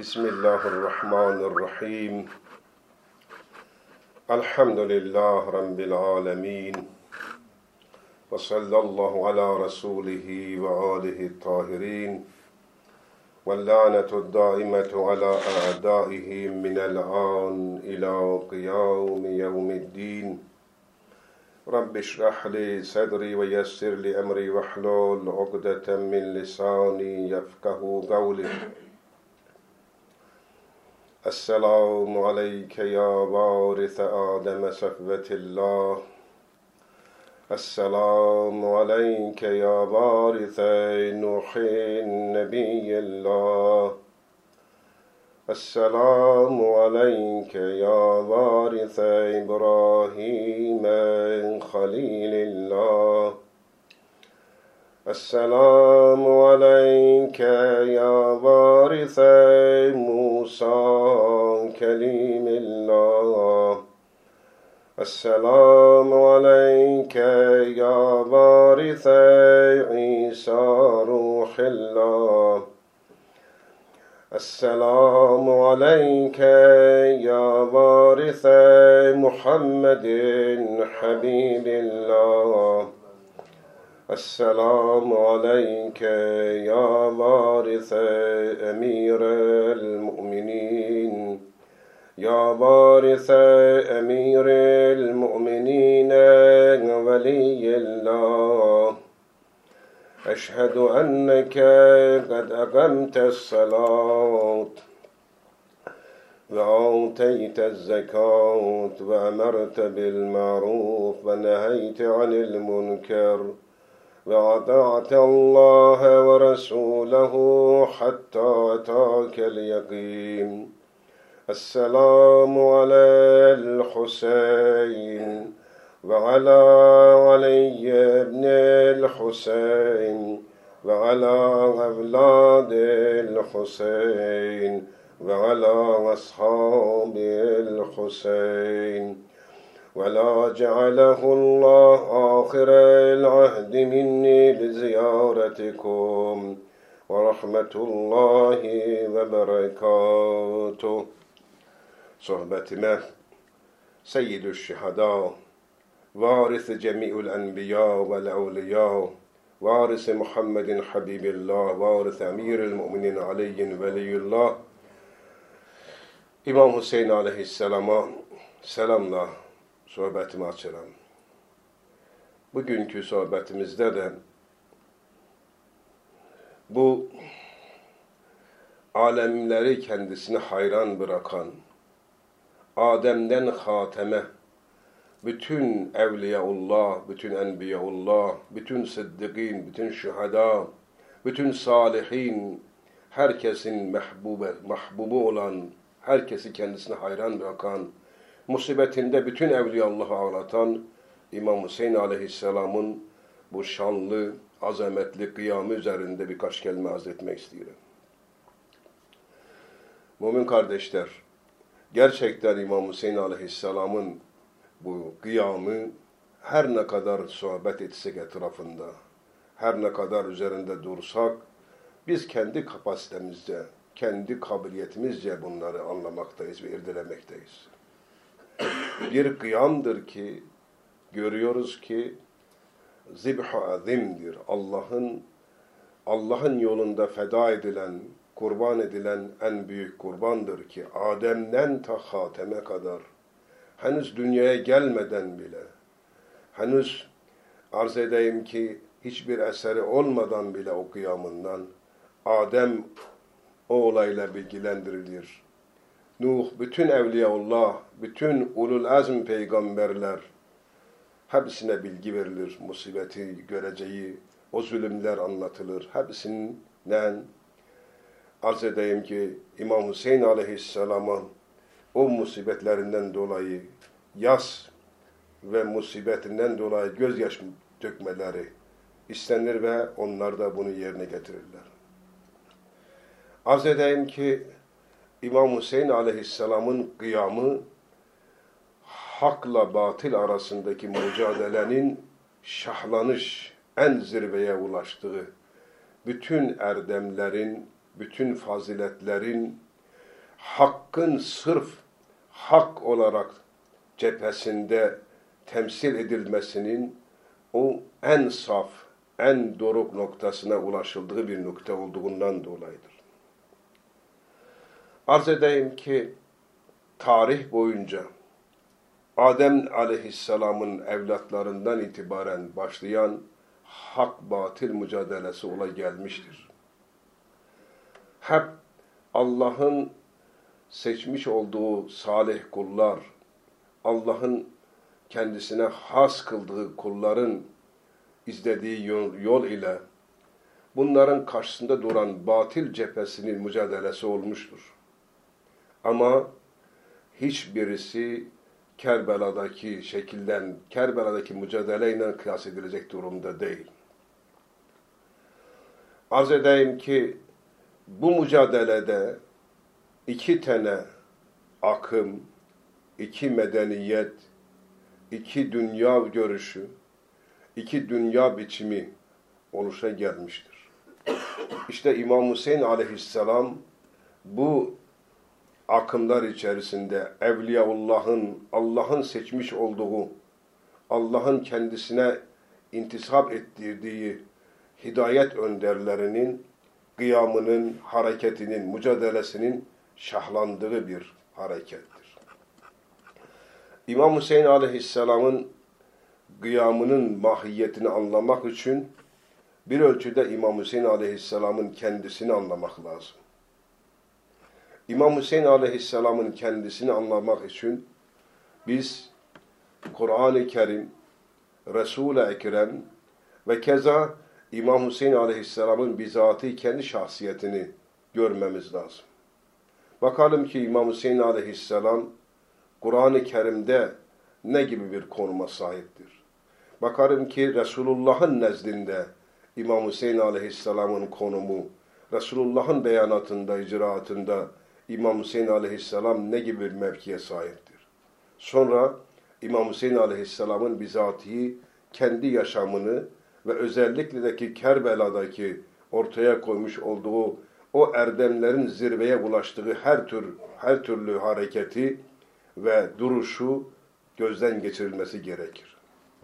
Bismillahirrahmanirrahim. Elhamdülillahi Rabbil alemin. Ve sallallahu ala rasulihi ve alihi tahirin. Ve lânetu dâimetu ala a'daihim minel an ila kıyâmi yevmiddin. Rabbi şrah li sadri ve yessir li emri ve hlul uqdeten min lisani yefkahu kavli. Esselamu aleyke ya varise Adem sefvetillah. Esselamu aleyke ya varise Nuhin nebiyyillah. Esselamu aleyke ya varise İbrahim halilillah. Esselamu aleyke ya varise Musa kelimillah. Esselamu aleyke ya varise İsa ruhillah. Esselamu aleyke ya varise Muhammedin habibillah. Esselamu aleyke ya varise emirel mu'minin. Ya varise emirel mu'minine veliyillah. Eşhedü enneke kad akamtes salat ve ateytez zekat ve emerte bil ma'ruf ve neheyte anil münker ve ata'te Allah ve Resulehu hatta atâkel yakin. Esselamu alel Hüseyin ve ala Ali ibnil Hüseyin ve ala evladil Hüseyin ve ala ashabil Hüseyin ve la cealehullah ahirel ahdi minni bi ziyaretikum ve rahmetullahi ve berekatuh. Sohbetime Seyyidü Şühada, varis-i cemi'ül enbiya vel evliya, varis-i Muhammedin habibillah, varis-i emiril mu'minin aleyhin veliyullah, İmam Hüseyin aleyhisselama selamla sohbetimi açarım. Bugünkü sohbetimizde de bu alemleri kendisine hayran bırakan, Adem'den Hatem'e, bütün evliyaullah, bütün enbiyaullah, bütün sıddıkîn, bütün şühedâ, bütün salihin, herkesin mahbubu olan, herkesi kendisine hayran bırakan, musibetinde bütün evliyaullah'ı ağlatan İmam Hüseyin aleyhisselamın bu şanlı, azametli kıyamı üzerinde birkaç kelime arz etmek istiyorum. Mümin kardeşler, gerçekten İmam Hüseyin aleyhisselamın bu kıyamı her ne kadar sohbet etsek etrafında, her ne kadar üzerinde dursak, biz kendi kapasitemizce, kendi kabiliyetimizce bunları anlamaktayız ve irdelemekteyiz. Bir kıyamdır ki, görüyoruz ki, zibh-i azimdir. Allah'ın yolunda feda edilen, kurban edilen en büyük kurbandır ki, Adem'den ta Hatem'e kadar, henüz dünyaya gelmeden bile, henüz arz edeyim ki, hiçbir eseri olmadan bile o kıyamından, Adem o olayla bilgilendirilir. Nuh, bütün evliyaullah, bütün ulul azm peygamberler, hepsine bilgi verilir, musibeti göreceği, o zulümler anlatılır. Hepsinden arz edeyim ki İmam Hüseyin aleyhisselama o musibetlerinden dolayı yas ve musibetinden dolayı gözyaşı dökmeleri istenir ve onlar da bunu yerine getirirler. Arz edeyim ki İmam Hüseyin aleyhisselamın kıyamı hakla batıl arasındaki mücadelenin şahlanış, en zirveye ulaştığı, bütün erdemlerin, bütün faziletlerin, hakkın sırf hak olarak cephesinde temsil edilmesinin o en saf, en doruk noktasına ulaşıldığı bir nokta olduğundan dolayıdır. Arz edeyim ki tarih boyunca Adem aleyhisselamın evlatlarından itibaren başlayan hak-batıl mücadelesi ola gelmiştir. Hep Allah'ın seçmiş olduğu salih kullar, Allah'ın kendisine has kıldığı kulların izlediği yol ile bunların karşısında duran batıl cephesinin mücadelesi olmuştur. Ama hiçbirisi Kerbela'daki mücadeleyle kıyas edilecek durumda değil. Arz edeyim ki bu mücadelede iki tane akım, iki medeniyet, iki dünya görüşü, iki dünya biçimi oluşa gelmiştir. İşte İmam Hüseyin aleyhisselam bu akımlar içerisinde Evliyaullah'ın, Allah'ın seçmiş olduğu, Allah'ın kendisine intisap ettirdiği hidayet önderlerinin kıyamının, hareketinin, mücadelesinin şahlandığı bir harekettir. İmam Hüseyin aleyhisselamın kıyamının mahiyetini anlamak için bir ölçüde İmam Hüseyin aleyhisselamın kendisini anlamak lazım. İmam Hüseyin aleyhisselamın kendisini anlamak için biz Kur'an-ı Kerim, Resul-i Ekrem ve keza İmam Hüseyin aleyhisselamın bizatihi kendi şahsiyetini görmemiz lazım. Bakalım ki İmam Hüseyin aleyhisselam Kur'an-ı Kerim'de ne gibi bir konuma sahiptir? Bakalım ki Resulullah'ın nezdinde İmam Hüseyin aleyhisselamın konumu, Resulullah'ın beyanatında, icraatında İmam Hüseyin aleyhisselam ne gibi bir mevkiye sahiptir? Sonra İmam Hüseyin aleyhisselamın bizatihi kendi yaşamını ve özellikle de Kerbela'daki ortaya koymuş olduğu o erdemlerin zirveye ulaştığı her türlü hareketi ve duruşu gözden geçirilmesi gerekir.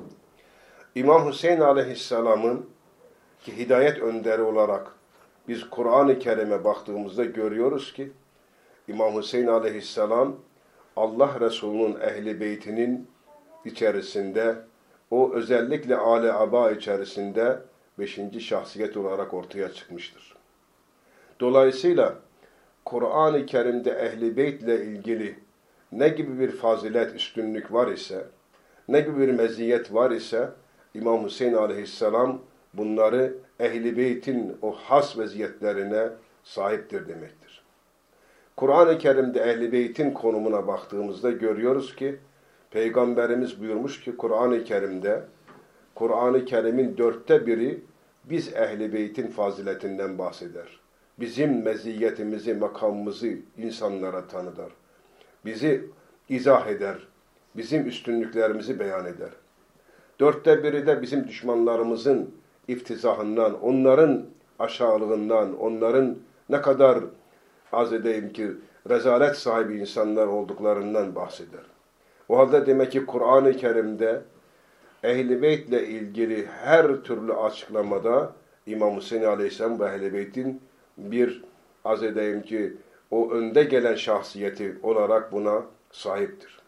İmam Hüseyin aleyhisselamın ki hidayet önderi olarak biz Kur'an-ı Kerim'e baktığımızda görüyoruz ki İmam Hüseyin aleyhisselam Allah Resulü'nün ehli beytinin içerisinde o özellikle âl-i aba içerisinde 5. şahsiyet olarak ortaya çıkmıştır. Dolayısıyla Kur'an-ı Kerim'de ehli beytle ilgili ne gibi bir fazilet, üstünlük var ise, ne gibi bir meziyet var ise İmam Hüseyin aleyhisselam bunları ehli beytin o has meziyetlerine sahiptir demektir. Kur'an-ı Kerim'de ehli beytin konumuna baktığımızda görüyoruz ki Peygamberimiz buyurmuş ki Kur'an-ı Kerim'de Kur'an-ı Kerim'in 1/4 biz ehli beytin faziletinden bahseder. Bizim meziyetimizi, makamımızı insanlara tanıtır. Bizi izah eder. Bizim üstünlüklerimizi beyan eder. 1/4 de bizim düşmanlarımızın iftizahından, onların aşağılığından, onların ne kadar arz edeyim ki rezalet sahibi insanlar olduklarından bahseder. O halde demek ki Kur'an-ı Kerim'de Ehl-i Beyt'le ilgili her türlü açıklamada İmam Hüseyin Aleyhisselam ve Ehl-i Beyt'in bir arz edeyim ki o önde gelen şahsiyeti olarak buna sahiptir.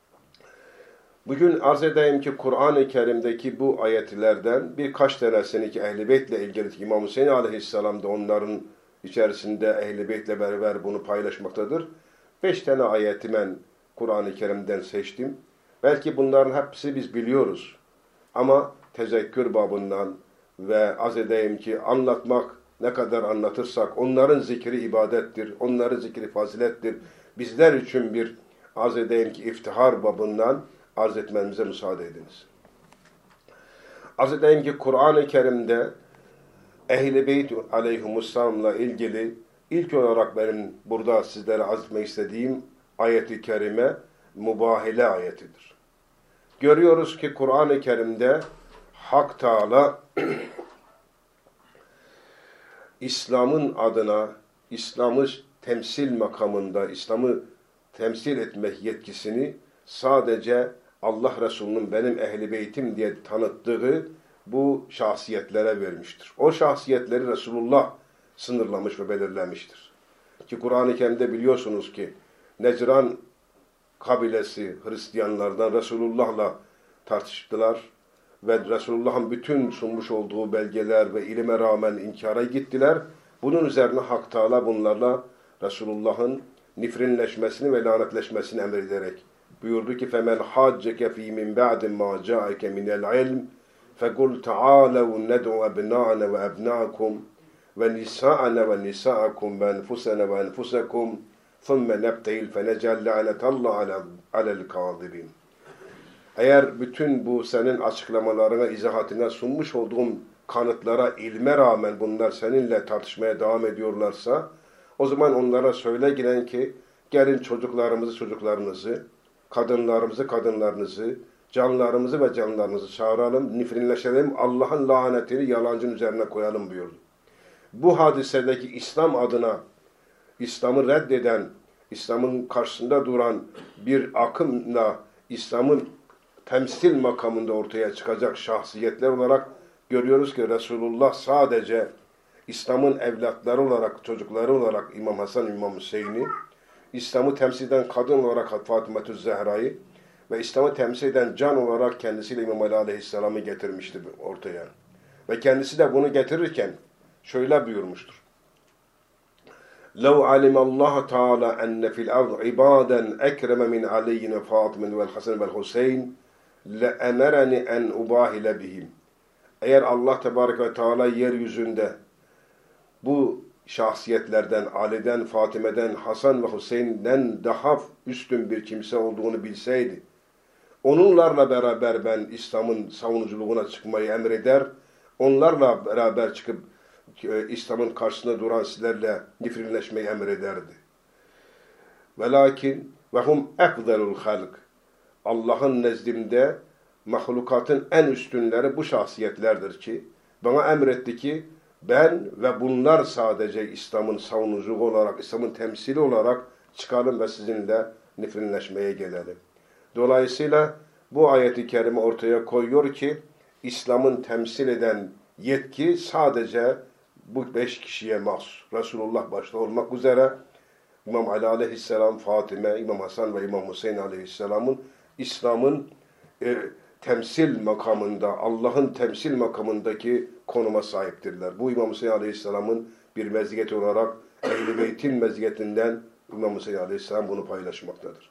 Bugün arz edeyim ki Kur'an-ı Kerim'deki bu ayetlerden birkaç tanesini ki Ehl-i Beyt'le ilgili İmam Hüseyin Aleyhisselam da onların içerisinde Ehl-i Beyt'le beraber bunu paylaşmaktadır. 5 tane ayeti ben Kur'an-ı Kerim'den seçtim. Belki bunların hepsi biz biliyoruz. Ama tezekkür babından ve arz edeyim ki anlatmak ne kadar anlatırsak onların zikri ibadettir, onların zikri fazilettir. Bizler için bir arz edeyim ki iftihar babından arz etmemize müsaade ediniz. Arz edeyim ki Kur'an-ı Kerim'de Ehl-i Beyt aleyhimusselam'la ilgili ilk olarak benim burada sizlere arz etmek istediğim ayet-i kerime mübahile ayetidir. Görüyoruz ki Kur'an-ı Kerim'de Hak Teâlâ İslam'ın adına, İslam'ı temsil makamında İslam'ı temsil etmek yetkisini sadece Allah Resulü'nün benim ehli beytim diye tanıttığı bu şahsiyetlere vermiştir. O şahsiyetleri Resulullah sınırlamış ve belirlemiştir. Ki Kur'an-ı Kerim'de biliyorsunuz ki Necran kabilesi Hristiyanlardan Resulullah'la tartıştılar ve Resulullah'ın bütün sunmuş olduğu belgeler ve ilime rağmen inkara gittiler. Bunun üzerine Hak Teâlâ bunlarla Resulullah'ın nifrinleşmesini ve lanetleşmesini emrederek buyurdu ki فَمَنْ حَاجَّكَ ف۪ي مِنْ بَعْدٍ مَا جَاءَكَ مِنَ الْعِلْمِ فَقُلْ تَعَالَوْا نَدْعُ أَبْنَاءَنَا وَأَبْنَاءَكُمْ وَنِسَاءَنَا وَنِسَاءَكُمْ وَأَنْفُسَنَا وَأَنْفُسَكُمْ ثُمَّ نَبْتَهِلْ فَنَجْعَلْ لَعْنَةَ اللّٰهِ عَلَى الْكَاذِبِينَ. Eğer bütün bu senin açıklamalarına, izahatına sunmuş olduğum kanıtlara, ilme rağmen bunlar seninle tartışmaya devam ediyorlarsa, o zaman onlara söyle giden ki, gelin çocuklarınızı, kadınlarınızı, canlarımızı ve canlarınızı çağıralım, nifrinleşelim, Allah'ın lanetini yalancının üzerine koyalım buyurdu. Bu hadisedeki İslam adına, İslam'ı reddeden, İslam'ın karşısında duran bir akımla İslam'ın temsil makamında ortaya çıkacak şahsiyetler olarak görüyoruz ki Resulullah sadece İslam'ın evlatları olarak, çocukları olarak İmam Hasan, İmam Hüseyin'i, İslam'ı temsil eden kadın olarak Fatıma-tü Zehra'yı ve İslam'ı temsil eden can olarak kendisiyle İmam Ali Aleyhisselam'ı getirmişti ortaya. Ve kendisi de bunu getirirken şöyle buyurmuştur. لَوْ عَلِمَ اللّٰهُ تَعَالَى اَنَّ فِي الْأَرْضِ عِبَادًا اَكْرَمَ مِنْ عَلِيِّنَ فَاطِمًا وَالْحَسَنِ وَالْحُسَيْنِ لَاَمَرَنِ اَنْ اُبَاهِلَ بِهِمْ. Eğer Allah Tebarek ve Teala yeryüzünde bu şahsiyetlerden, Ali'den, Fatime'den, Hasan ve Hüseyin'den daha üstün bir kimse olduğunu bilseydi, onlarla beraber ben İslam'ın savunuculuğuna çıkmayı emreder, onlarla beraber çıkıp İslam'ın karşısında duran sizlerle nifrinleşmeyi emrederdi. Velakin ve hum efdelul halk. Allah'ın nezdinde mahlukatın en üstünleri bu şahsiyetlerdir ki bana emretti ki ben ve bunlar sadece İslam'ın savunucu olarak, İslam'ın temsili olarak çıkalım ve sizinle nifrinleşmeye gelelim. Dolayısıyla bu ayeti kerime ortaya koyuyor ki İslam'ın temsil eden yetki sadece bu 5 kişiye mahsus. Resulullah başta olmak üzere İmam Ali Aleyhisselam, Fatime, İmam Hasan ve İmam Hüseyin Aleyhisselam'ın İslam'ın temsil makamında, Allah'ın temsil makamındaki konuma sahiptirler. Bu İmam Hüseyin Aleyhisselam'ın bir meziyeti olarak Ehl-i Beyt'in meziyetinden İmam Hüseyin Aleyhisselam bunu paylaşmaktadır.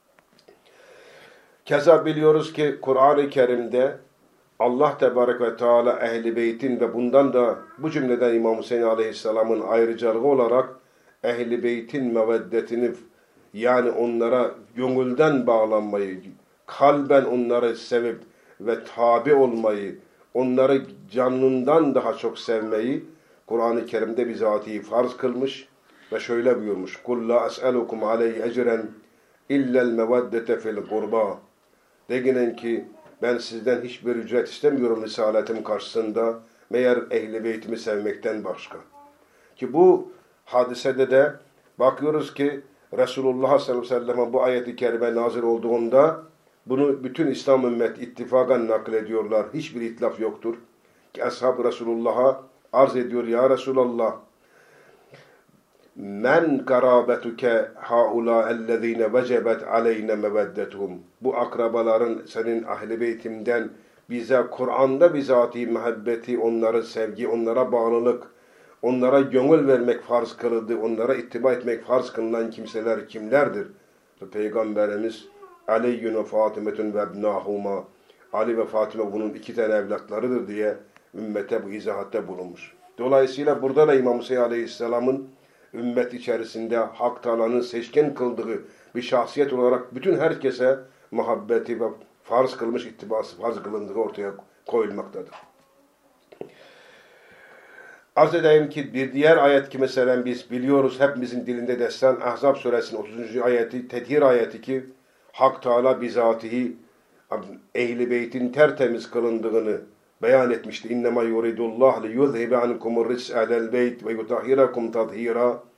Keza biliyoruz ki Kur'an-ı Kerim'de Allah Tebarek ve Teala Ehl-i Beyt'in ve bundan da bu cümleden İmam Hüseyin Aleyhisselam'ın ayrıcalığı olarak Ehl-i Beyt'in meveddetini yani onlara gönülden bağlanmayı, kalben onları sevip ve tabi olmayı, onları canından daha çok sevmeyi Kur'an-ı Kerim'de bizatihi farz kılmış ve şöyle buyurmuş. قُلْ لَا أَسْأَلُكُمْ عَلَيْهِ اَجْرًا اِلَّا الْمَوَدَّةَ فِي الْقُرْبَى. Deginin ki ben sizden hiçbir ücret istemiyorum risaletim karşısında meğer Ehl-i Beyt'imi sevmekten başka. Ki bu hadisede de bakıyoruz ki Resulullah sallallahu aleyhi ve sellem'e bu ayet-i kerime nazil olduğunda bunu bütün İslam ümmeti ittifakan naklediyorlar. Hiçbir itlaf yoktur. Ki ashab Resulullah'a arz ediyor ya Resulallah men karabetuke haula ellezine vecebet aleyne meveddetuhum. Bu akrabaların senin ahl-i beytimden bize Kur'an'da bizatihi muhabbeti, onlara sevgi, onlara bağlılık, onlara gönül vermek farz kılındı, onlara ittiba etmek farz kılınan kimseler kimlerdir? Peygamberimiz Aliyyun ve Fatimetun ve ebnahuma, Ali ve Fatime bunun 2 tane evlatlarıdır diye ümmete bu izahatte bulunmuş. Dolayısıyla burada da İmam Hüseyin Aleyhisselam'ın ümmet içerisinde Hak Teâlâ'nın seçkin kıldığı bir şahsiyet olarak bütün herkese muhabbeti ve farz kılmış ittibası, farz kılındığı ortaya koyulmaktadır. Arz edeyim ki bir diğer ayet ki mesela biz biliyoruz hepimizin dilinde destan Ahzab suresinin 30. ayeti, Tethir ayeti ki Hak Teâlâ bizatihi Ehl-i Beyt'in tertemiz kılındığını beyan etmişti. İnnemâ yuridullah li yuzhibe ankumur ris ehlel beyt ve yutahhirakum tadhira.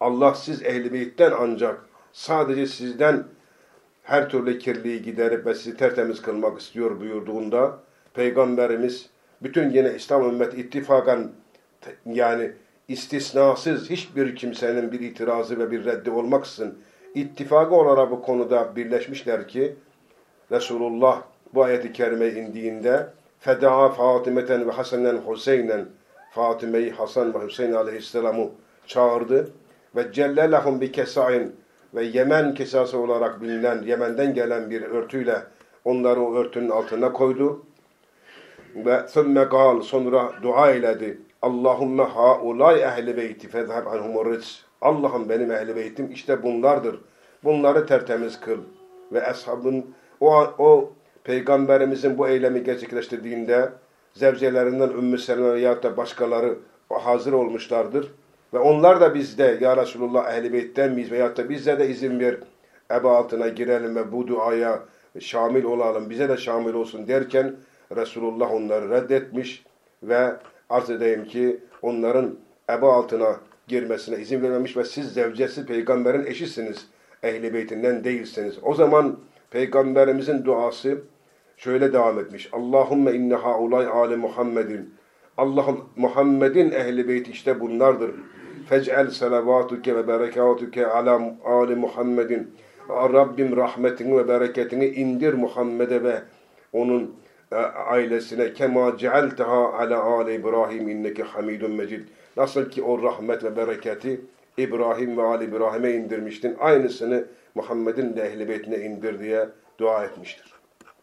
Allah siz Ehl-i Beyt'ten ancak sadece sizden her türlü kirliliği giderip ve sizi tertemiz kılmak istiyor buyurduğunda Peygamberimiz bütün yine İslam ümmeti ittifakan yani istisnasız hiçbir kimsenin bir itirazı ve bir reddi olmaksızın ittifakı olarak bu konuda birleşmişler ki Resulullah bu ayet-i kerime indiğinde Fedaa Fatimeten ve Hasenen Hüseynen Fatime'yi Hasan ve Hüseyin aleyhisselam'ı çağırdı ve cellelahum bi kesain ve Yemen kesası olarak bilinen Yemen'den gelen bir örtüyle onları o örtünün altına koydu ve thumme gal sonra dua eyledi. Allahümme haulâi ehl-i beyti fezheb anhumur rics. Allah'ım benim ehl-i beytim işte bunlardır. Bunları tertemiz kıl. Ve ashabın o Peygamberimizin bu eylemi gerçekleştirdiğinde zevcelerinden Ümmü Seleme veyahut da başkaları hazır olmuşlardır. Ve onlar da bizde ya Resulullah ehl-i beytten miyiz veyahut da bize de izin ver eba altına girelim ve bu duaya şamil olalım, bize de şamil olsun derken Resulullah onları reddetmiş ve arz edeyim ki onların eba altına girmesine izin vermemiş ve siz zevcesi peygamberin eşisiniz, ehl-i beytinden değilsiniz. O zaman Peygamberimizin duası şöyle devam etmiş. Allahümme inne haulay ali Muhammedin. Allah'ım Muhammed'in ehl-i beyti işte bunlardır. Fec'el salavatuke ve berekatuke ala ali Muhammedin. Rabbim rahmetini ve bereketini indir Muhammed'e ve onun ailesine. Kema cealteha ala ali İbrahim inneke hamidun mecid. Nasıl ki o rahmet ve bereketi İbrahim ve Ali İbrahim'e indirmiştin. Aynısını Muhammed'in de ehl-i beytine indir diye dua etmiştir.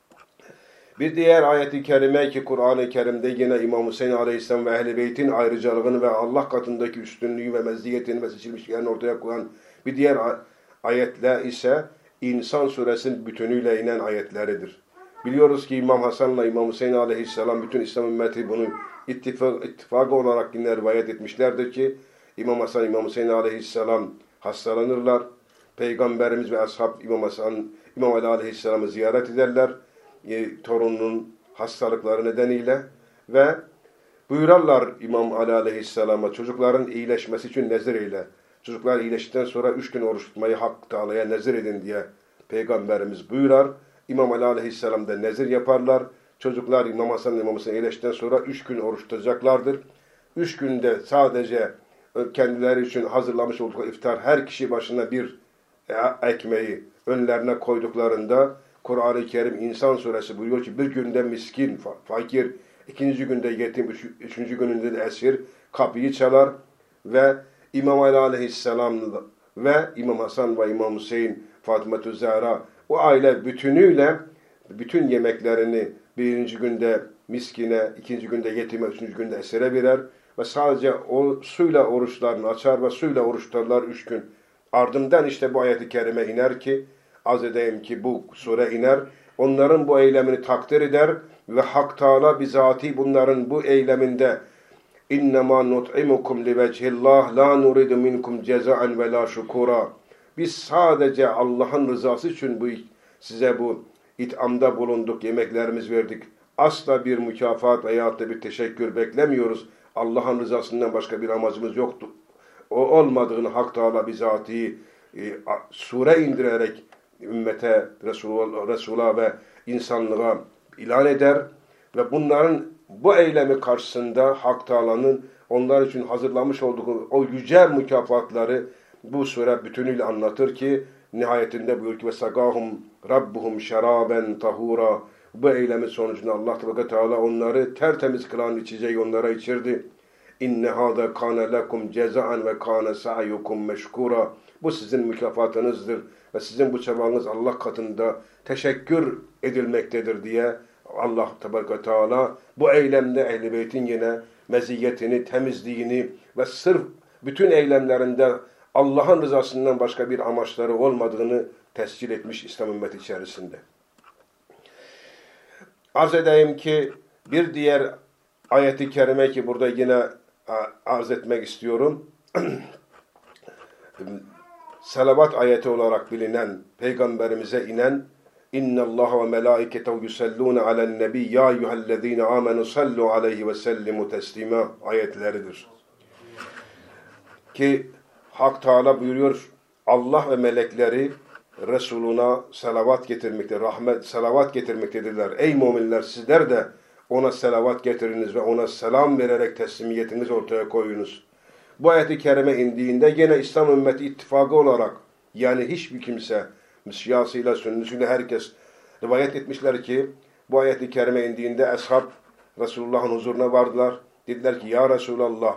Bir diğer ayet-i kerime ki Kur'an-ı Kerim'de yine İmam Hüseyin Aleyhisselam ve ehl-i beytin ayrıcalığını ve Allah katındaki üstünlüğü ve meziyetini ve seçilmişlerini ortaya koyan bir diğer ayetler ise İnsan suresinin bütünüyle inen ayetleridir. Biliyoruz ki İmam Hasan'la İmam Hüseyin Aleyhisselam bütün İslam ümmeti bunu ittifakı olarak yine rivayet etmişlerdir ki İmam Hasan, İmam Hüseyin Aleyhisselam hastalanırlar. Peygamberimiz ve ashab İmam Ali Aleyhisselam'ı ziyaret ederler. Torununun hastalıkları nedeniyle ve buyurarlar İmam Ali Aleyhisselam'a çocukların iyileşmesi için nezir eyle. Çocuklar iyileştikten sonra 3 gün oruç tutmayı Hak Teala'ya nezir edin diye Peygamberimiz buyurar. İmam Ali Aleyhisselam da nezir yaparlar. Çocuklar İmam Hasan İmam Hüseyin iyileştikten sonra 3 gün oruç tutacaklardır. 3 günde sadece kendileri için hazırlamış oldukları iftar her kişi başına bir ekmeği önlerine koyduklarında Kur'an-ı Kerim İnsan suresi buyuruyor ki bir günde miskin, fakir, ikinci günde yetim, üçüncü gününde de esir kapıyı çalar ve İmam Ali Aleyhisselam ve İmam Hasan ve İmam Hüseyin, Fatıma-tü Zehra o aile bütünüyle bütün yemeklerini birinci günde miskine, ikinci günde yetime, üçüncü günde esire verer ve sadece o suyla oruçlarını açar ve suyla oruç tutarlar 3 gün. Ardından işte bu ayet-i kerime iner ki az edeyim ki bu sure iner. Onların bu eylemini takdir eder ve Hak Teala bizatihi bunların bu eyleminde İnnemâ nut'imukum livecihillah la nuridu minkum cezaen ve la şukura. Biz sadece Allah'ın rızası için size bu it'amda bulunduk, yemeklerimiz verdik. Asla bir mükafat veyahut da bir teşekkür beklemiyoruz. Allah'ın rızasından başka bir amacımız yoktu. O olmadığını Hak Teala bizatihi sure indirerek ümmete, Resul'a ve insanlığa ilan eder ve bunların bu eylemi karşısında Hak Teala'nın onlar için hazırlamış olduğu o yüce mükafatları bu sure bütünüyle anlatır ki nihayetinde buyuruyor ki ve sagahum rabbuhum şeraben tahura. Bu eylemin sonucunda Allah Teala onları tertemiz kılan içeceği onlara içirdi. İnne hâdâ kâne lekum cezaen ve kâne sa'yukum meşkûra. Bu sizin mükafatınızdır ve sizin bu çabanız Allah katında teşekkür edilmektedir diye Allah Teala bu eylemde Ehl-i Beyt'in yine meziyetini, temizliğini ve sırf bütün eylemlerinde Allah'ın rızasından başka bir amaçları olmadığını tescil etmiş İslam ümmeti içerisinde. Arz edeyim ki bir diğer ayet-i kerime ki burada yine arz etmek istiyorum. Salavat ayeti olarak bilinen, Peygamberimize inen İnna Allah ve melaiketehu yusalluna alen nebi ya eyyuhellezine amenu sallu aleyhi ve sellimu teslima ayetleridir. Ki Hak Teala buyuruyor, Allah ve melekleri Resuluna salavat getirmekte, rahmet, salavat getirmektedirler. Ey müminler, sizler de ona salavat getiriniz ve ona selam vererek teslimiyetinizi ortaya koyunuz. Bu ayet-i kerime indiğinde gene İslam ümmeti ittifakı olarak, yani hiçbir kimse, Şiasıyla, Sünnisiyle herkes rivayet etmişler ki, bu ayet-i kerime indiğinde ashab Resulullah'ın huzuruna vardılar. Dediler ki, ya Resulallah,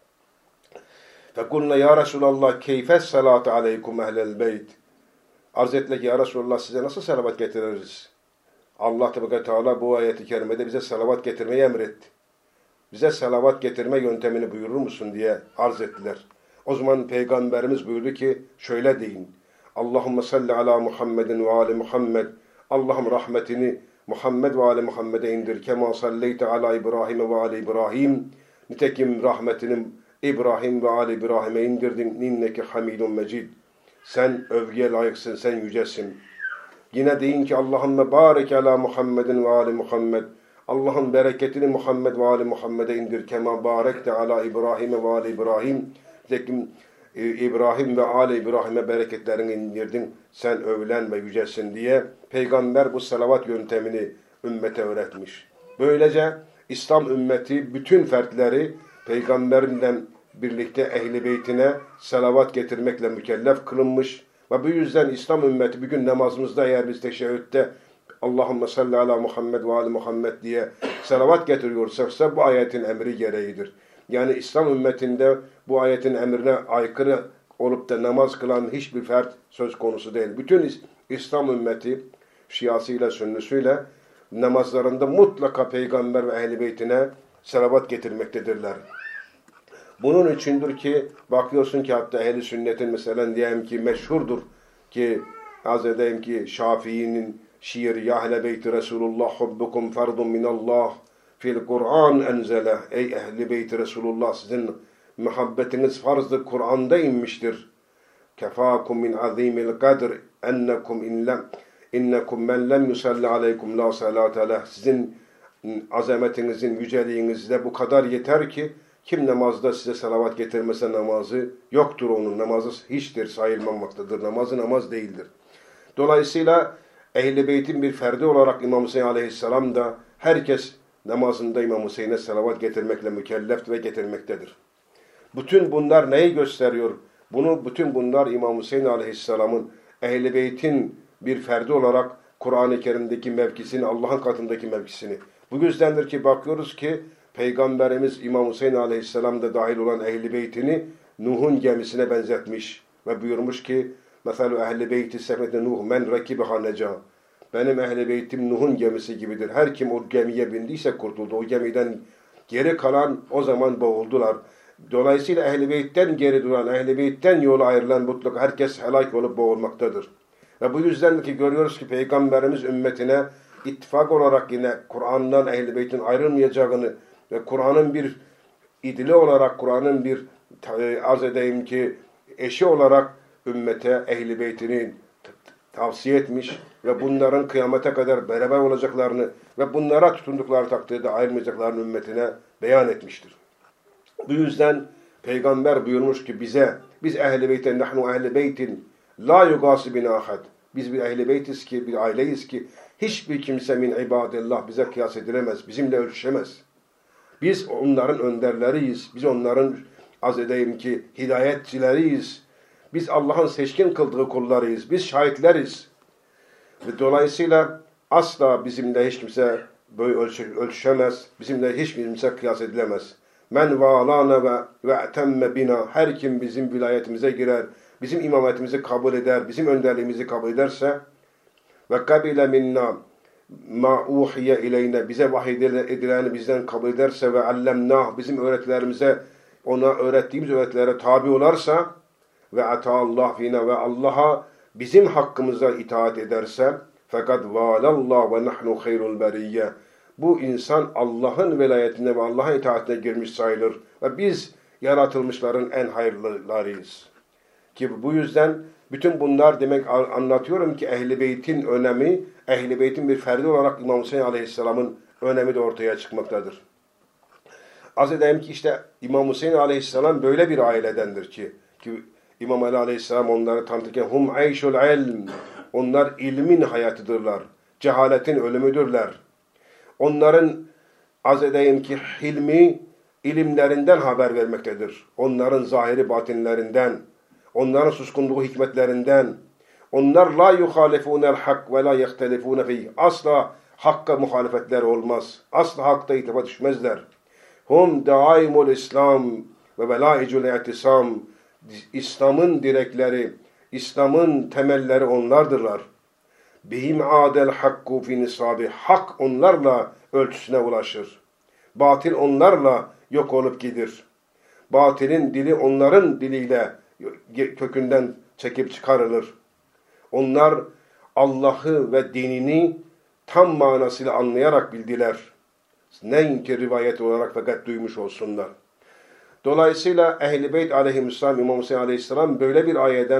fekulna ya Resulallah keyfes salatu aleykum ehlel beyt. Arz ettiler ki, ya Resulallah, size nasıl salavat getiririz? Allah Teala bu ayet-i kerimede bize salavat getirmeyi emretti. Bize salavat getirme yöntemini buyurur musun diye arz ettiler. O zaman Peygamberimiz buyurdu ki, şöyle deyin. Allahümme salli ala Muhammedin ve ali Muhammed. Allah'ım rahmetini Muhammed ve ali Muhammed'e indir. Kema salleyte ala İbrahim ve ali İbrahim. Nitekim rahmetini İbrahim ve ali İbrahim'e indirdin. İnneke hamidun mecid. Sen övgüye layıksın, sen yücesin. Yine deyin ki Allahümme barek ala Muhammedin ve ali Muhammed. Allah'ın bereketini Muhammed ve ali Muhammed'e indir. Kema barekte ala İbrahim ve ali İbrahim. Nitekim İbrahim ve Ali İbrahim'e bereketlerini indirdin. Sen övülen ve yücesin diye Peygamber bu salavat yöntemini ümmete öğretmiş. Böylece İslam ümmeti bütün fertleri Peygamberinden birlikte Ehl-i Beytine salavat getirmekle mükellef kılınmış. Ve bu yüzden İslam ümmeti bugün namazımızda eğer biz teşehhütte Allahümme salli ala Muhammed ve ali Muhammed diye salavat getiriyorsak bu ayetin emri gereğidir. Yani İslam ümmetinde bu ayetin emrine aykırı olup da namaz kılan hiçbir fert söz konusu değil. Bütün İslam ümmeti Şiasıyla, Sünnisiyle namazlarında mutlaka Peygamber ve Ehl-i Beytine salavat getirmektedirler. Bunun içindir ki bakıyorsun ki hatta Ehl-i Sünnet'in mesela diyelim ki meşhurdur ki az edeyim ki Şafii'nin şiiri Ya Ehl-i Beyti Resulullah hubbukum ferdun minallah fil Kur'an enzele. Ey Ehl-i Beyti Resulullah, sizin muhabbetiniz farzdır, Kur'an'da inmiştir. Kefakum min azimil kadr ennekum innekum men lem yusalli aleykum la salate leh. Sizin azametinizin, yüceliğinizde bu kadar yeter ki kim namazda size salavat getirmese namazı yoktur onun. Namazı hiçtir, sayılmamaktadır. Namazı namaz değildir. Dolayısıyla Ehl-i Beyt'in bir ferdi olarak İmam Hüseyin Aleyhisselam da herkes namazında İmam Hüseyin'e salavat getirmekle mükellef ve getirmektedir. Bütün bunlar neyi gösteriyor? Bütün bunlar İmam Hüseyin Aleyhisselam'ın Ehl-i Beyt'in bir ferdi olarak Kur'an-ı Kerim'deki mevkisini, Allah'ın katındaki mevkisini. Bu yüzdendir ki bakıyoruz ki Peygamberimiz İmam Hüseyin Aleyhisselam da dahil olan Ehl-i Beyt'ini Nuh'un gemisine benzetmiş ve buyurmuş ki mesela Ehl-i Beyti sefete Nuh men rakibeha neca. Benim Ehl-i Beytim Nuh'un gemisi gibidir. Her kim o gemiye bindiyse kurtuldu. O gemiden geri kalan o zaman boğuldular. Dolayısıyla Ehl-i Beyt'ten geri duran, Ehl-i Beyt'ten yola ayrılan mutlaka herkes helak olup boğulmaktadır. Ve bu yüzden ki görüyoruz ki Peygamberimiz ümmetine ittifak olarak yine Kur'an'dan Ehl-i Beyt'in ayrılmayacağını ve Kur'an'ın bir idili olarak, Kur'an'ın bir arz edeyim ki eşi olarak ümmete Ehl-i Beyt'ini tavsiye etmiş ve bunların kıyamete kadar beraber olacaklarını ve bunlara tutundukları takdirde ayrılmayacaklarını ümmetine beyan etmiştir. Bu yüzden Peygamber buyurmuş ki biz Ehl-i Beyt'e nahnu Ehl-i Beyt'in la yugasi bin ahad. Biz bir Ehl-i Beytiz ki, bir aileyiz ki hiçbir kimse min ibadillah bize kıyas edilemez, bizimle ölçüşemez. Biz onların önderleriyiz. Biz onların az edeyim ki hidayetçileriyiz. Biz Allah'ın seçkin kıldığı kullarıyız. Biz şahitleriz. Ve dolayısıyla asla bizimle hiç kimse böyle ölçüşemez. Bizimle hiç kimse kıyas edilemez. Men valana ve etemme bina. Her kim bizim vilayetimize girer, bizim imametimizi kabul eder, bizim önderliğimizi kabul ederse ve kabile minna ma uhiye ileyne, bize vahiy edileni bizden kabul ederse ve allemnah, bizim öğretilerimize, ona öğrettiğimiz öğretilere tabi olarsa ve ataallah fina, ve Allah'a bizim hakkımıza itaat ederse fakat valallah ve nahnu hayrul beriyye, bu insan Allah'ın velayetine ve Allah'ın itaatine girmiş sayılır ve biz yaratılmışların en hayırlılarıyız. Ki bu yüzden bütün bunlar demek anlatıyorum ki Ehl-i Beyt'in önemi, Ehl-i Beyt'in bir ferdi olarak İmam Hüseyin Aleyhisselam'ın önemi de ortaya çıkmaktadır. Az edeyim ki işte İmam Hüseyin Aleyhisselam böyle bir ailedendir ki İmam Ali Aleyhisselam onları tanıtırken hum ayşul ilm. Onlar ilmin hayatıdırlar. Cehaletin ölümüdürler. Onların az edeyim ki hilmi ilimlerinden haber vermektedir. Onların zahiri batinlerinden, onların suskunluğu hikmetlerinden. Onlar la yuhalifunel hak ve la yehtelifune fih. Asla hakka muhalefetler olmaz. Asla hakta itifa düşmezler. Hum daimul İslam ve velaicul i'tisam. İslam'ın direkleri, İslam'ın temelleri onlardırlar. Bihim adel hakku fi nisabi. Hak onlarla ölçüsüne ulaşır. Batil onlarla yok olup gider. Batilin dili onların diliyle kökünden çekip çıkarılır. Onlar Allah'ı ve dinini tam manasıyla anlayarak bildiler. Ne ki rivayet olarak fakat duymuş olsunlar. Dolayısıyla Ehl-i Beyt aleyhisselam, İmam Hüseyin aleyhisselam böyle bir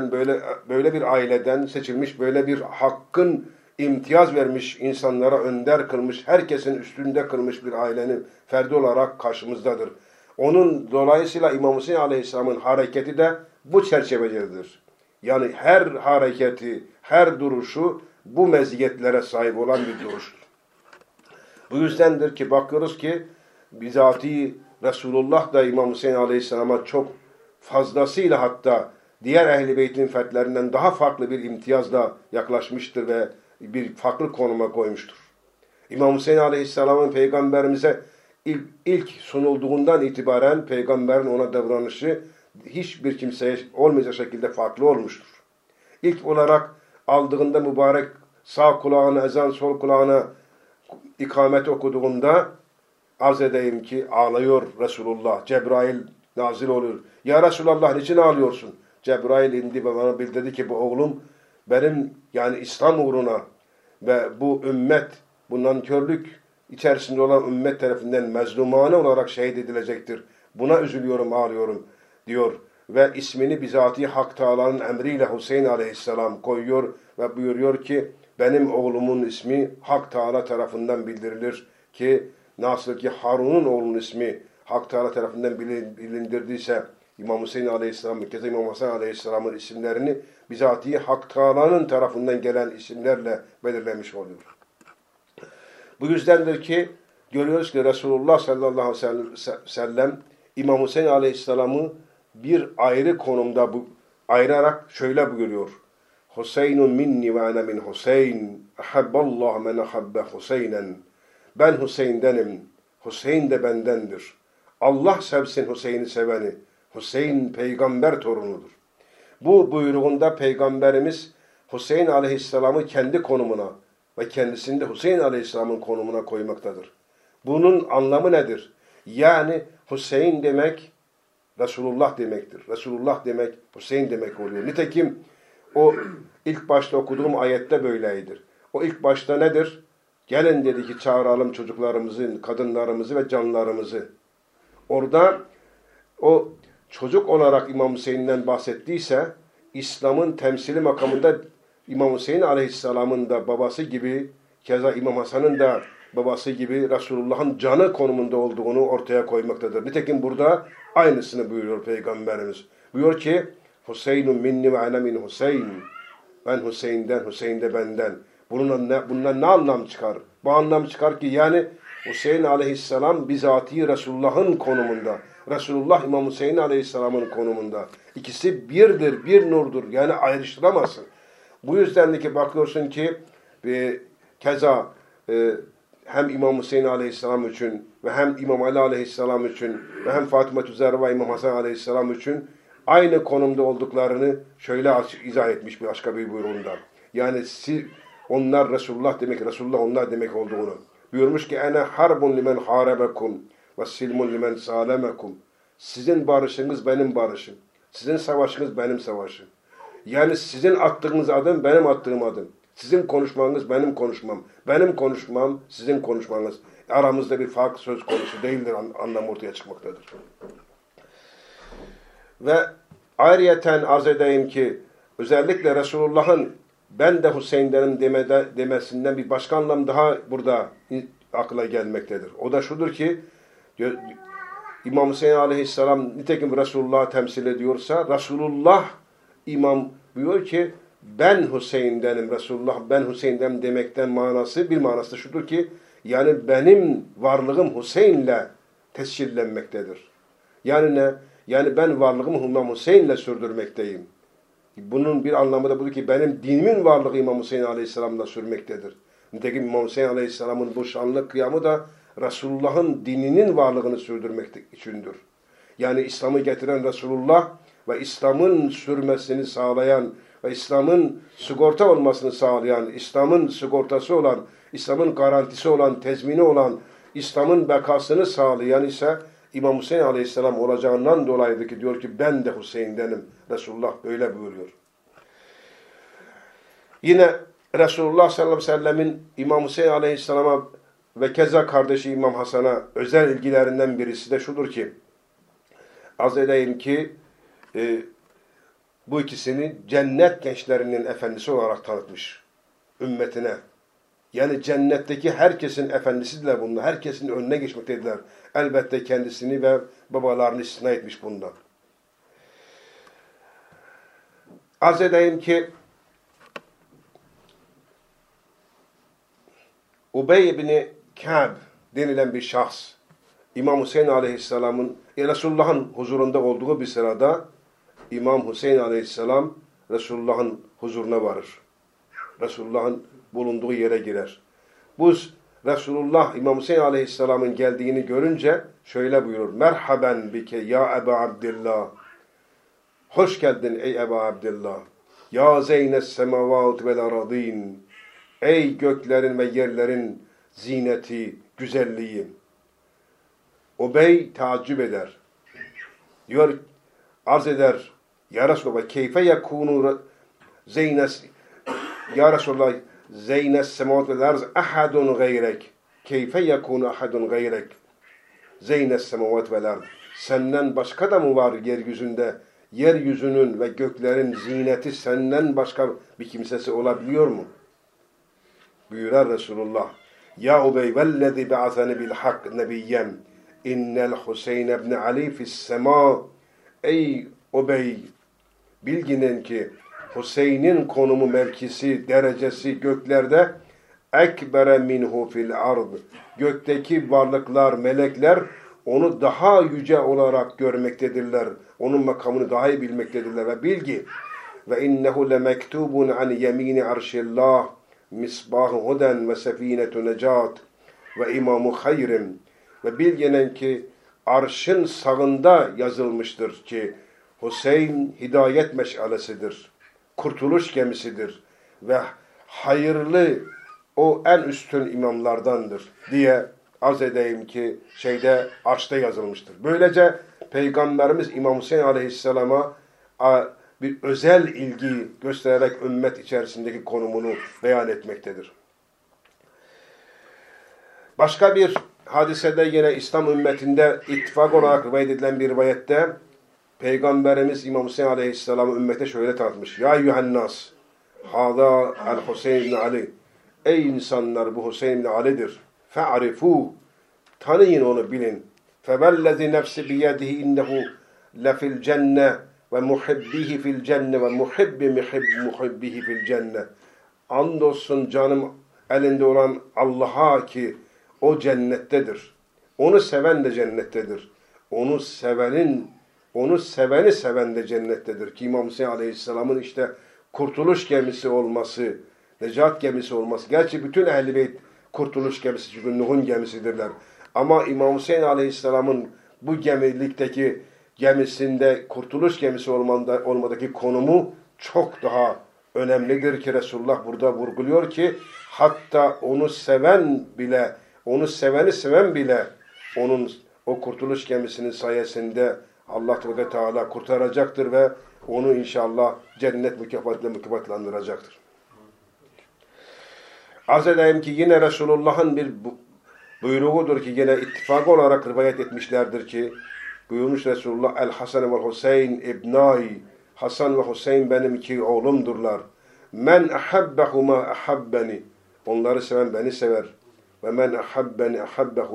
aileden seçilmiş, böyle bir hakkın imtiyaz vermiş, insanlara önder kılmış, herkesin üstünde kılmış bir ailenin ferdi olarak karşımızdadır. Onun dolayısıyla İmam Hüseyin aleyhisselamın hareketi de bu çerçevededir. Yani her hareketi, her duruşu bu meziyetlere sahip olan bir duruştur. Bu yüzdendir ki bakıyoruz ki bizatihi Resulullah da İmam Hüseyin Aleyhisselam'a çok fazlasıyla hatta diğer Ehl-i Beyt'in fertlerinden daha farklı bir imtiyazla yaklaşmıştır ve bir farklı konuma koymuştur. İmam Hüseyin Aleyhisselam'ın Peygamberimize ilk sunulduğundan itibaren Peygamberin ona davranışı hiçbir kimseye olmayacak şekilde farklı olmuştur. İlk olarak aldığında mübarek sağ kulağına ezan, sol kulağına ikamet okuduğunda arz edeyim ki ağlıyor Resulullah. Cebrail nazil olur. Ya Resulullah niçin ağlıyorsun? Cebrail indi ve bana bildirdi ki bu oğlum benim yani İslam uğruna ve bu ümmet, bu nankörlük içerisinde olan ümmet tarafından mezlumane olarak şehit edilecektir. Buna üzülüyorum, ağlıyorum diyor. Ve ismini bizatihi Hak Teâlâ'nın emriyle Hüseyin Aleyhisselam koyuyor ve buyuruyor ki benim oğlumun ismi Hak Teâlâ tarafından bildirilir ki nasıl ki Harun'un oğlunun ismi Hak Teâlâ tarafından bilindirdiyse İmam Hüseyin Aleyhisselam ve keza İmam Hasan Aleyhisselam'ın isimlerini bizatihi Hak Teâlâ'nın tarafından gelen isimlerle belirlemiş oluyor. Bu yüzdendir ki görüyoruz ki Resulullah sallallahu aleyhi ve sellem İmam Hüseyin Aleyhisselam'ı bir ayrı konumda ayırarak şöyle buyuruyor. Hüseyinun minni ve ana min Hüseyin. Ahabballahu men ahabbe Hüseynen. Ben Hüseyin'denim. Hüseyin de bendendir. Allah sevsin Hüseyin'i seveni. Hüseyin peygamber torunudur. Bu buyruğunda Peygamberimiz Hüseyin Aleyhisselam'ı kendi konumuna ve kendisini de Hüseyin Aleyhisselam'ın konumuna koymaktadır. Bunun anlamı nedir? Yani Hüseyin demek Resulullah demektir. Resulullah demek Hüseyin demek oluyor. Nitekim o ilk başta okuduğum ayette böyleydir. O ilk başta nedir? Gelin dedi ki çağıralım çocuklarımızı, kadınlarımızı ve canlarımızı. Orada o çocuk olarak İmam Hüseyin'den bahsettiyse İslam'ın temsili makamında İmam Hüseyin Aleyhisselam'ın da babası gibi, keza İmam Hasan'ın da babası gibi Resulullah'ın canı konumunda olduğunu ortaya koymaktadır. Nitekim burada aynısını buyuruyor Peygamberimiz. Buyuruyor ki Hüseyinun minni ve ana min Hüseyin. Ben Hüseyin'den, Hüseyin de benden. Bundan ne anlam çıkar? Bu anlam çıkar ki yani Hüseyin Aleyhisselam bizatihi Resulullah'ın konumunda. Resulullah İmam Hüseyin Aleyhisselam'ın konumunda. İkisi birdir, bir nurdur. Yani ayrıştıramazsın. Bu yüzden ki bakıyorsun ki keza hem İmam Hüseyin Aleyhisselam için ve hem İmam Ali Aleyhisselam için ve hem Fatıma-tü Zehra ve İmam Hasan Aleyhisselam için aynı konumda olduklarını şöyle izah etmiş bir başka bir buyruğunda. Yani onlar Resulullah demek, Resulullah onlar demek olduğunu. Buyurmuş ki ene harbun limen harabekum ve silmun limen salemekum. Sizin barışınız benim barışım. Sizin savaşınız benim savaşım. Yani sizin attığınız adım benim attığım adım. Sizin konuşmanız benim konuşmam. Benim konuşmam sizin konuşmanız. Aramızda bir fark söz konusu değildir anlam ortaya çıkmaktadır. Ve ayrıyeten arz edeyim ki özellikle Resulullah'ın ben de Hüseyin'denim demesinden bir başka anlam daha burada akla gelmektedir. O da şudur ki İmam Hüseyin Aleyhisselam nitekim Resulullah'ı temsil ediyorsa Resulullah İmam buyuruyor ki ben Hüseyin'denim, Resulullah ben Hüseyin'den demekten manası bir manası da şudur ki yani benim varlığım Hüseyin'le tescillenmektedir. Yani ne? Yani ben varlığımı İmam Hüseyin'le sürdürmekteyim. Bunun bir anlamı da budur ki benim dinimin varlığı İmam Hüseyin Aleyhisselam'la sürmektedir. Nitekim İmam Hüseyin Aleyhisselam'ın bu şanlı kıyamı da Resulullah'ın dininin varlığını sürdürmek içindir. Yani İslam'ı getiren Resulullah ve İslam'ın sürmesini sağlayan ve İslam'ın sigorta olmasını sağlayan, İslam'ın sigortası olan, İslam'ın garantisi olan, tezmini olan, İslam'ın bekasını sağlayan ise İmam Hüseyin Aleyhisselam olacağından dolayıdır ki diyor ki ben de Hüseyin'denim. Resulullah böyle buyuruyor. Yine Resulullah sallallahu aleyhi ve sellemin İmam Hüseyin Aleyhisselam'a ve keza kardeşi İmam Hasan'a özel ilgilerinden birisi de şudur ki arz edeyim ki bu ikisini cennet gençlerinin efendisi olarak tanıtmış ümmetine. Yani cennetteki herkesin efendisidirler bunlar. Herkesin önüne geçmekteydiler. Elbette kendisini ve babalarını istisna etmiş bundan. Arz edeyim ki Ubey ibn Ka'b denilen bir şahs İmam Hüseyin Aleyhisselam'ın Resulullah'ın huzurunda olduğu bir sırada İmam Hüseyin Aleyhisselam Resulullah'ın huzuruna varır. Resulullah'ın bulunduğu yere girer. Bu Resulullah İmam Hüseyin Aleyhisselam'ın geldiğini görünce şöyle buyurur. Merhaben bike ya Ebu Abdillah. Hoş geldin ey Ebu Abdillah. Ya Zeynes semavat vel aradin. Ey göklerin ve yerlerin zineti, güzelliği. Ubey taaccüp eder. Diyor, arz eder. Ya Resulallah, keyfe yekûnû Zeynes, Ya Resulallah, Zeynes semavat vel arz ahadun gayrek. Keyfe yekûnû ahadun gayrek. Zeynes semavat vel arz. Senden başka da mı var yeryüzünde? Yeryüzünün ve göklerin zineti senden başka bir kimsesi olabiliyor mu? Buyurar Resulullah. Ya Ubey vellezî be'aseni bil hak nebiyyen innel Hüseyin ibn Ali fis sema. Ey Ubey, bilginin ki Hüseyin'in konumu, mevkisi, derecesi göklerde ekbere minhu fil ard. Gökteki varlıklar, melekler onu daha yüce olarak görmektedirler. Onun makamını daha iyi bilmektedirler ve bilgi. Ve innehu lemektubun an yemini arşillah misbah-ı huden ve sefinetu necat ve imamu hayrim. Ve bilginin ki arşın sağında yazılmıştır ki Hüseyin hidayet meşalesidir, kurtuluş gemisidir ve hayırlı o en üstün imamlardandır diye arz edeyim ki arşta yazılmıştır. Böylece Peygamberimiz İmam Hüseyin Aleyhisselam'a bir özel ilgi göstererek ümmet içerisindeki konumunu beyan etmektedir. Başka bir hadisede yine İslam ümmetinde ittifak olarak rivayet edilen bir rivayette Peygamberimiz İmam Hüseyin Aleyhisselam'ı ümmete şöyle tanıtmış. Ya yuhannas, hâzâ el-Hüseyin ibn Ali. Ey insanlar, bu Hüseyin ibn Ali'dir. Fe'arifû, tanıyın onu, bilin. Fevellezî nefsi biyedihi innehu lefil cenne ve muhibbihi fil cenne ve muhibbihi fil cenne. Andolsun canım elinde olan Allah'a ki o cennettedir. Onu seven de cennettedir. Onu seveni seven de cennettedir. Ki İmam Hüseyin Aleyhisselam'ın işte kurtuluş gemisi olması, necat gemisi olması. Gerçi bütün Ehl-i Beyt kurtuluş gemisi, çünkü Nuh'un gemisidirler. Ama İmam Hüseyin Aleyhisselam'ın bu gemilikteki gemisinde kurtuluş gemisi olmadaki konumu çok daha önemlidir ki Resulullah burada vurguluyor ki hatta onu seven bile, onu seveni seven bile onun o kurtuluş gemisinin sayesinde Allah Teala kurtaracaktır ve onu inşallah cennet mükafatıyla mükafatlandıracaktır. Arz edeyim ki yine Resulullah'ın bir buyruğudur ki yine ittifak olarak rivayet etmişlerdir ki buyurmuş Resulullah El-Hasan ve Hüseyin ibnai. Hasan ve Hüseyin benim iki oğlumdurlar. Men ahabbehuma ahabbeni. Onları seven beni sever. Ve men ahabbeni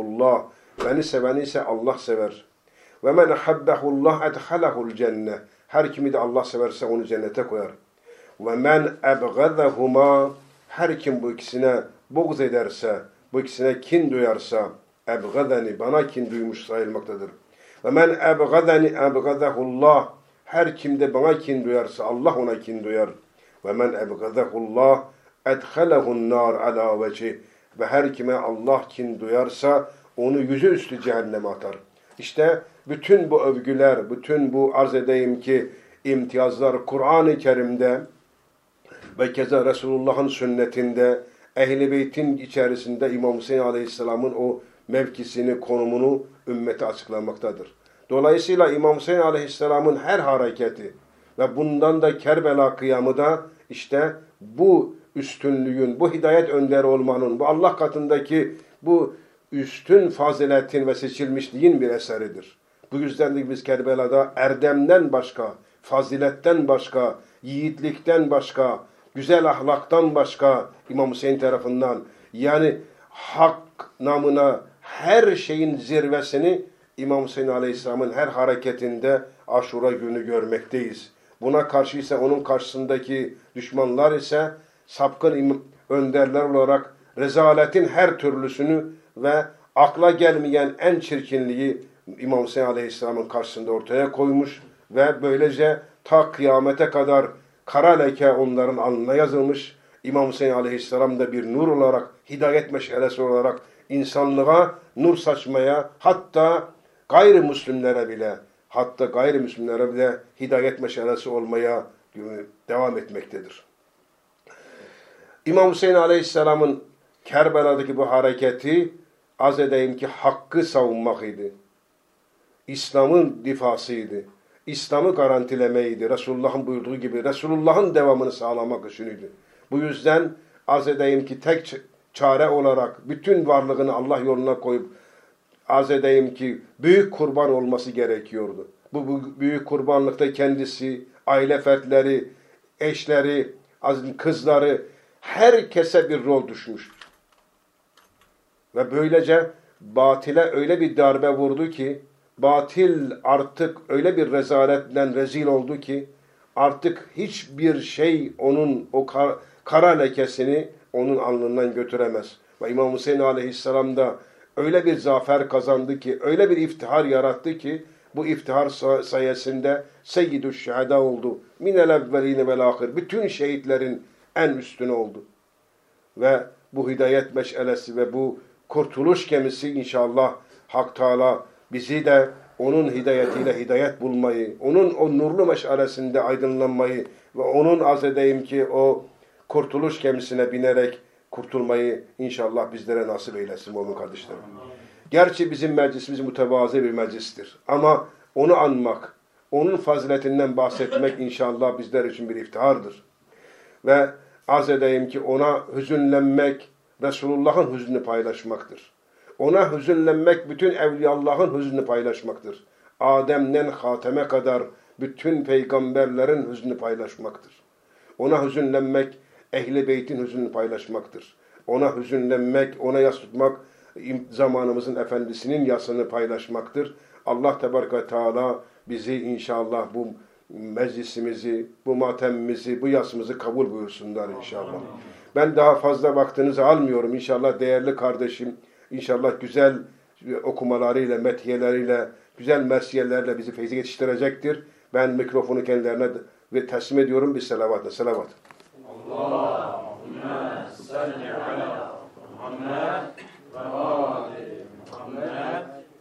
ahabbehullah. Beni seven ise Allah sever. Ve men ahabbehullah edhalehul cenne. Her kimi de Allah severse onu cennete koyar. Ve men ebgâzehumâ, her kim bu ikisine buğz ederse, bu ikisine kin duyarsa, ebgâzeni, bana kin duymuş sayılmaktadır. Ve men ebgâzeni ebgâzehullah, her kim de bana kin duyarsa Allah ona kin duyar. Ve men ebgâzehullah edhelehun nar ala vecih, ve her kime Allah kin duyarsa onu yüzüstü cehenneme atar. İşte bütün bu övgüler, bütün bu arz edeyim ki imtiyazlar Kur'an-ı Kerim'de ve keza Resulullah'ın sünnetinde, Ehl-i Beyt'in içerisinde İmam Hüseyin Aleyhisselam'ın o mevkisini, konumunu ümmete açıklamaktadır. Dolayısıyla İmam Hüseyin Aleyhisselam'ın her hareketi ve bundan da Kerbela kıyamı da işte bu üstünlüğün, bu hidayet önderi olmanın, bu Allah katındaki bu üstün faziletin ve seçilmişliğin bir eseridir. Bu yüzden de biz Kerbela'da erdemden başka, faziletten başka, yiğitlikten başka, güzel ahlaktan başka İmam Hüseyin tarafından, yani hak namına her şeyin zirvesini İmam Hüseyin Aleyhisselam'ın her hareketinde Aşura günü görmekteyiz. Buna karşı ise onun karşısındaki düşmanlar ise sapkın önderler olarak rezaletin her türlüsünü ve akla gelmeyen en çirkinliği İmam Hüseyin Aleyhisselam'ın karşısında ortaya koymuş ve böylece ta kıyamete kadar kara leke onların alnına yazılmış. İmam Hüseyin Aleyhisselam da bir nur olarak, hidayet meşalesi olarak insanlığa nur saçmaya, hatta gayrimüslimlere bile hidayet meşalesi olmaya devam etmektedir. İmam Hüseyin Aleyhisselam'ın Kerbela'daki bu hareketi az edeyim ki hakkı savunmak idi. İslam'ın difasıydı. İslam'ı garantilemeydi. Resulullah'ın buyurduğu gibi Resulullah'ın devamını sağlamak içiniydi. Bu yüzden az edeyim ki tek çare olarak bütün varlığını Allah yoluna koyup az edeyim ki büyük kurban olması gerekiyordu. Bu büyük kurbanlıkta kendisi, aile fertleri, eşleri, kızları, herkese bir rol düşmüştü. Ve böylece batile öyle bir darbe vurdu ki, batil artık öyle bir rezaletle rezil oldu ki, artık hiçbir şey onun o kara lekesini onun alnından götüremez. Ve İmam Hüseyin Aleyhisselam da öyle bir zafer kazandı ki, öyle bir iftihar yarattı ki, bu iftihar sayesinde Seyyid-ü Şehada oldu. Minel evveline vel ahir. Bütün şehitlerin en üstünü oldu. Ve bu hidayet meşalesi ve bu kurtuluş gemisi inşallah Hak Teala bizi de onun hidayetiyle hidayet bulmayı, onun o nurlu meşalesinde aydınlanmayı ve onun az edeyim ki o kurtuluş gemisine binerek kurtulmayı inşallah bizlere nasip eylesin mümin kardeşlerim. Gerçi bizim meclisimiz mütevazı bir meclistir. Ama onu anmak, onun faziletinden bahsetmek inşallah bizler için bir iftihardır. Ve arz edeyim ki ona hüzünlenmek, Resulullah'ın hüznünü paylaşmaktır. Ona hüzünlenmek, bütün Evliyaullah'ın hüznünü paylaşmaktır. Adem'den Hatem'e kadar bütün peygamberlerin hüznünü paylaşmaktır. Ona hüzünlenmek, Ehl-i Beyt'in hüznünü paylaşmaktır. Ona hüzünlenmek, ona yas tutmak, zamanımızın efendisinin yasını paylaşmaktır. Allah Tebarek ve Teala bizi inşallah bu meclisimizi, bu matemimizi, bu yasımızı kabul buyursunlar inşallah. Ben daha fazla vaktinizi almıyorum. İnşallah değerli kardeşim, inşallah güzel okumalarıyla, metiyeleriyle, güzel mersiyelerle bizi feyze yetiştirecektir. Ben mikrofonu kendilerine ve teslim ediyorum bir selavatla. Selavat.